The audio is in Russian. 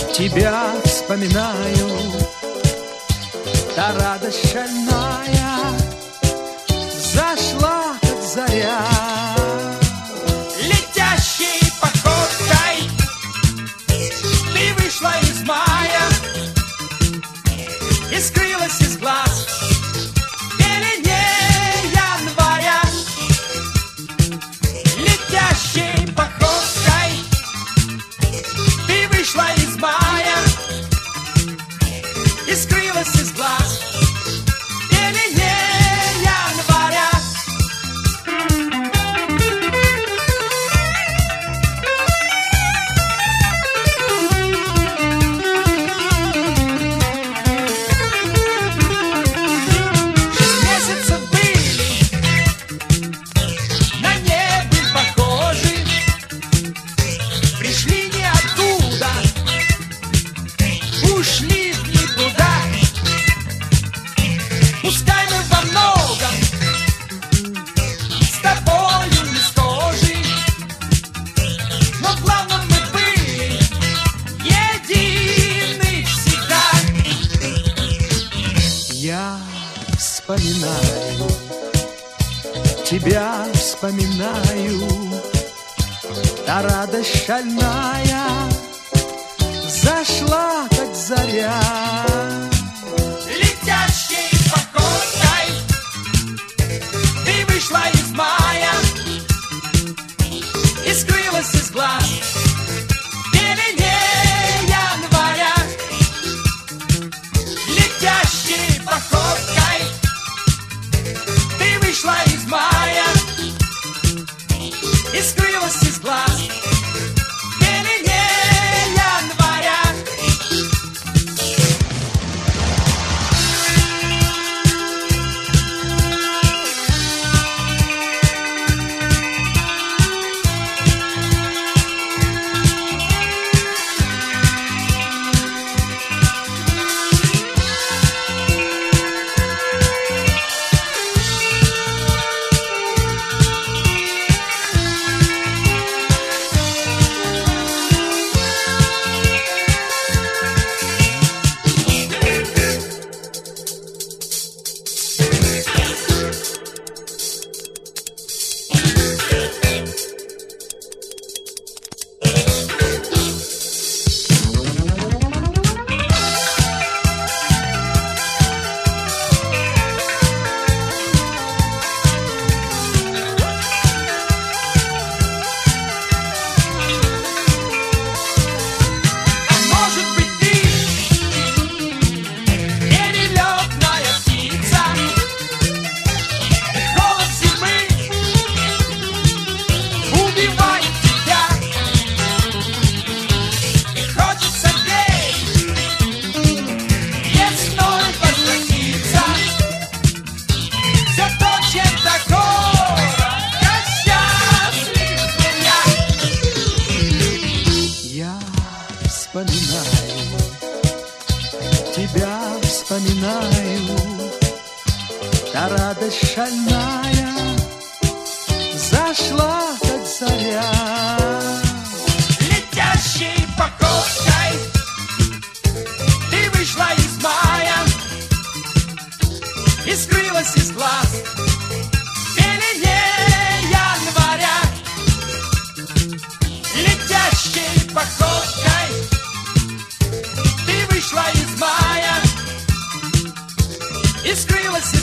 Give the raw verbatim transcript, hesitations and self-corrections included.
Тебя вспоминаю, та радость шальная зашла, как заря. Летящей походкой ты вышла из мая и скрылась из глаз в пелене января. Летящей походкой ты вышла из мая и скрылась из глаз в пелене января. Я вспоминаю, тебя вспоминаю, та радость шальная зашла, как заря. Летящей походкой ты вышла из мая и скрылась из глаз в пелене января. Летящей походкой ты вышла из мая и скрылась из глаз в пелене января. Вспоминаю, тебя вспоминаю, та радость шальная зашла, как заря. Летящей походкой ты вышла из мая и скрылась из глаз в пелене января. Летящей походкой ты вышла из мая и скрылась